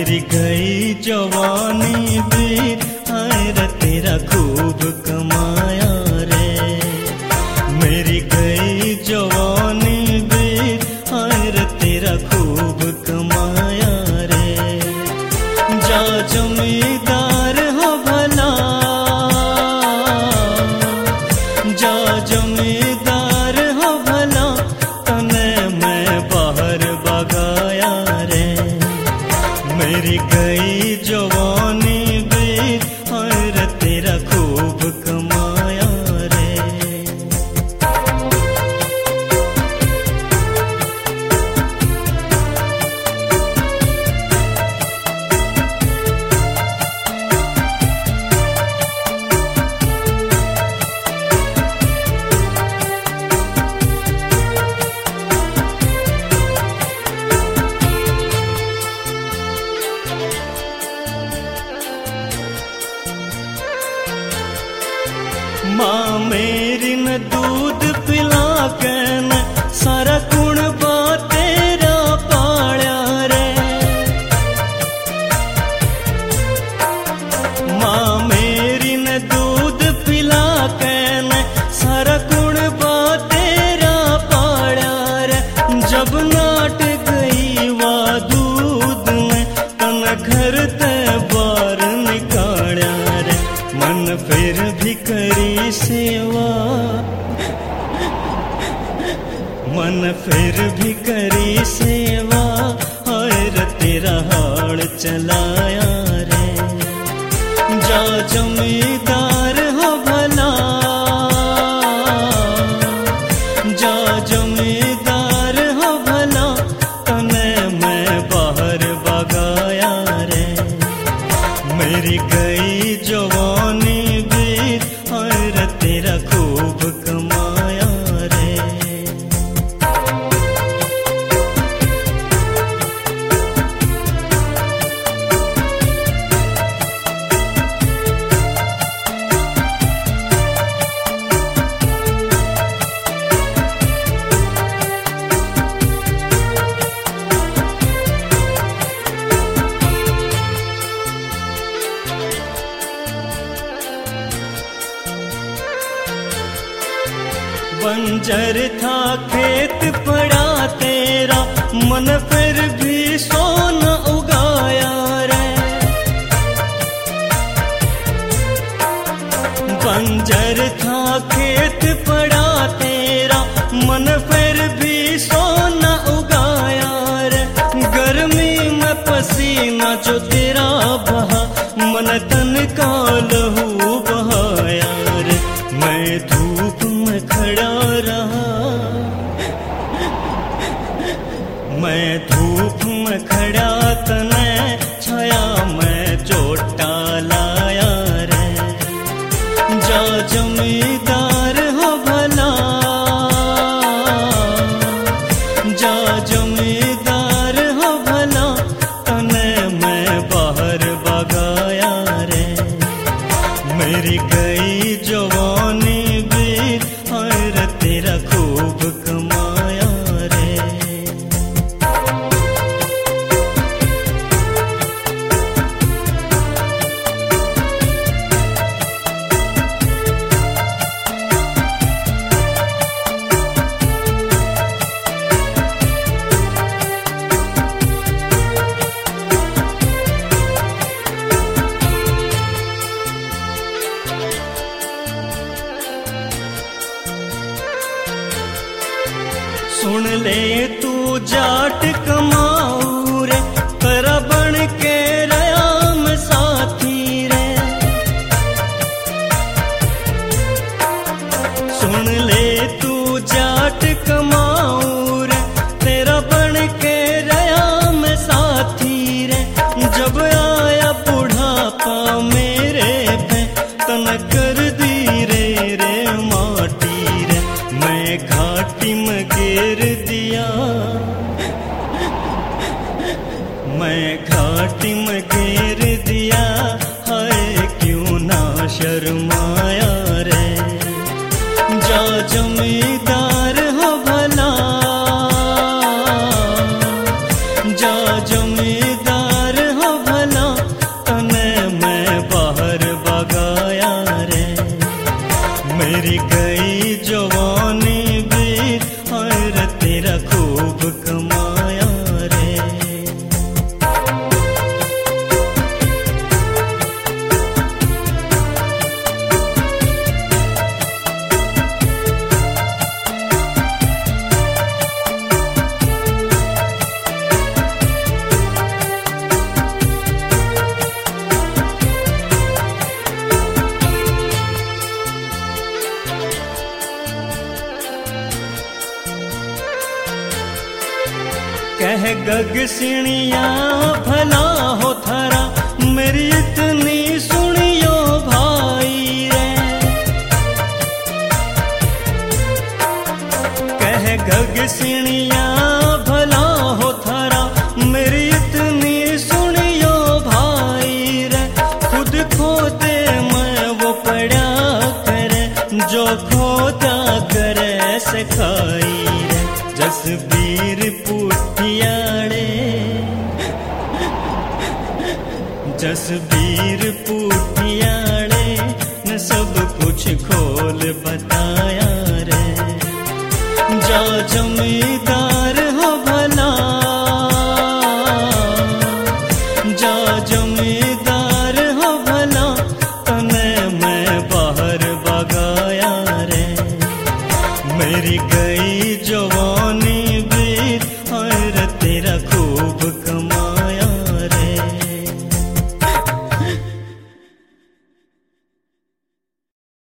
मेरी गई जवानी बीत, हाय रे तेरा खूब कमाया रे। मेरी गई जवानी बीत, हाय रे तेरा खूब कमाया रे। जा जमींदार हो भला, जा जमींदार हो भला, तने मैं बाहर भगाया रे। मेरी गई जवानी बीत, हाय रे तेरा खूब कमाया रे। माँ मेरी न दूध पिला के न सारा गुण बा तेरा पाया रे। माँ मेरी न दूध पिला के न सारा गुण बा तेरा पाया रे। जब नाट गई वा दूध में तन घर ते बाहर निकाला रे। मन फिर भी करी सेवा, मन फिर भी करी सेवा, हाय रे तेरा हाल चलाया रे। जा जमींदार हो भला, जा जमींदार हो भला, तने मैं बाहर भगाया रे। मेरी गई जवानी बीत, हाय रे तेरा खूब कमाया रे। बंजर था खेत पड़ा तेरा, मन फिर भी सोना उगाया रे। बंजर था खेत पड़ा तेरा, मन फिर भी सोना उगाया रे। गर्मी में पसीना जो तेरा बहा, मन तन का लहू बहाया रे। मैं धूप में खड़ा रहा, मैं धूप में खड़ा तने छाया मैं चोटा लाया रे। जा जमींदार हो भला, जा जमींदार हो भला, तने मैं बाहर भगाया रे। मेरी गई जवानी बीत, हाय रे तेरा खूब कमाया रे। सुन ले तू जाट कमाऊ रे, तेरा बन के रया मैं साथी रे। सुन ले तू जाट कमाऊ रे, तेरा बन के रया मैं साथी रे। जब आया बुढ़ापा मेरे पे, तन कर दी रे रे माटी रे। मैं घाटी में गिर दिया, मैं घाटी में गिर दिया, हाय क्यों ना शर्माया रे। जा जमींदार हो भला, जा जमींदार हो कह गगसिणिया भला हो थारा मेरी इतनी सुनियो भाई रे। कह गगसिणिया भला हो थारा मेरी इतनी सुनियो भाई रे। खुद खोते मैं वो पड़ा करे जो खोता करे सिखाई रे। जसबीर पुठियाड़े जसबीर पुठियाड़े ने सब कुछ खोल बताया रे। जा जमींदार हो भला जा जमींदार हो भला तने मैं बाहर बगाया रे। मेरी गई जवानी बीत और तेरा खूब कमा